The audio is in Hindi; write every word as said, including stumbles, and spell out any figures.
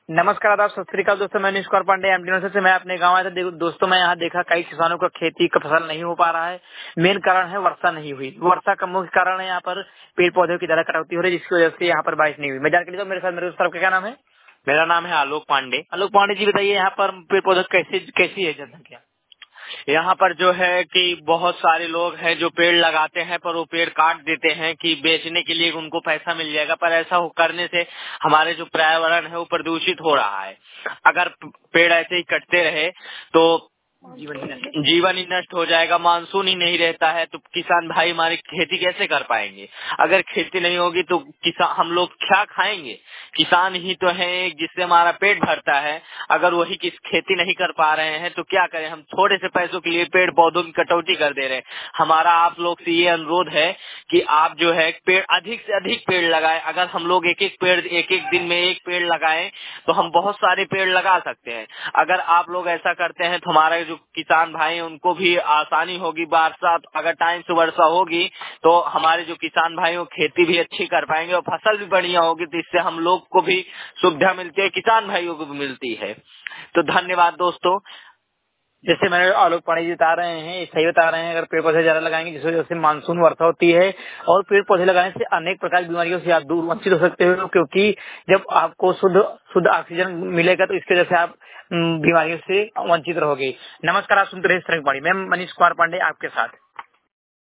नमस्कार, आदाब, सत श्री अकाल दोस्तों। मैं मनीष कुमार पांडे एमडी यूनिवर्सिटी से। मैं अपने गांव आया था। देखो दोस्तों, मैं यहाँ देखा कई किसानों का खेती का फसल नहीं हो पा रहा है। मेन कारण है वर्षा नहीं हुई। वर्षा का मुख्य कारण है यहाँ पर पेड़ पौधों की ज्यादा कटौती हो रही है, जिसकी वजह से यहाँ पर बारिश नहीं हुई। मैं जानकारी लेता हूँ, मेरे साथ मेरे उस तरफ का क्या नाम है? मेरा नाम है आलोक पांडे। आलोक पांडे जी, बताइए यहाँ पर पेड़ पौधे कैसे कैसी है जनसंख्या? यहाँ पर जो है कि बहुत सारे लोग हैं जो पेड़ लगाते हैं पर वो पेड़ काट देते हैं कि बेचने के लिए उनको पैसा मिल जाएगा, पर ऐसा हो करने से हमारे जो पर्यावरण है वो प्रदूषित हो रहा है। अगर पेड़ ऐसे ही कटते रहे तो जीवन ही नष्ट। जीवन ही नष्ट हो जाएगा, मानसून ही नहीं रहता है तो किसान भाई हमारी खेती कैसे कर पाएंगे? अगर खेती नहीं होगी तो किसान हम लोग क्या खाएंगे? किसान ही तो है जिससे हमारा पेट भरता है। अगर वही किस खेती नहीं कर पा रहे हैं तो क्या करें? हम थोड़े से पैसों के लिए पेड़ पौधों की कटौती कर दे रहे हैं। हमारा आप लोग से ये अनुरोध है कि आप जो है पेड़ अधिक से अधिक पेड़ लगाएं। अगर हम लोग एक एक पेड़ एक एक दिन में एक पेड़ लगाएं तो हम बहुत सारे पेड़ लगा सकते हैं। अगर आप लोग ऐसा करते हैं तो हमारे जो किसान भाई हैं उनको भी आसानी होगी। बरसात अगर टाइम से वर्षा होगी तो हमारे जो किसान भाई वो खेती भी अच्छी कर पाएंगे और फसल भी बढ़िया होगी, तो इससे हम लोग को भी सुविधा मिलती है, किसान भाइयों को भी मिलती है। तो धन्यवाद दोस्तों। जैसे मैंने आलोक पांडे जी बता रहे हैं, ये सही बता रहे हैं। अगर पेड़ पौधे ज्यादा लगाएंगे जिस वजह से मानसून वर्षा होती है, और पेड़ पौधे लगाने से अनेक प्रकार की बीमारियों से आप दूर वंचित हो सकते हो, क्योंकि जब आपको शुद्ध शुद्ध ऑक्सीजन मिलेगा तो इसकी वजह से आप हम्म, बीमारियों से वंचित रहोगे। नमस्कार, आप सुनते रहे श्रृंखला। मैं मनीष कुमार पांडे आपके साथ।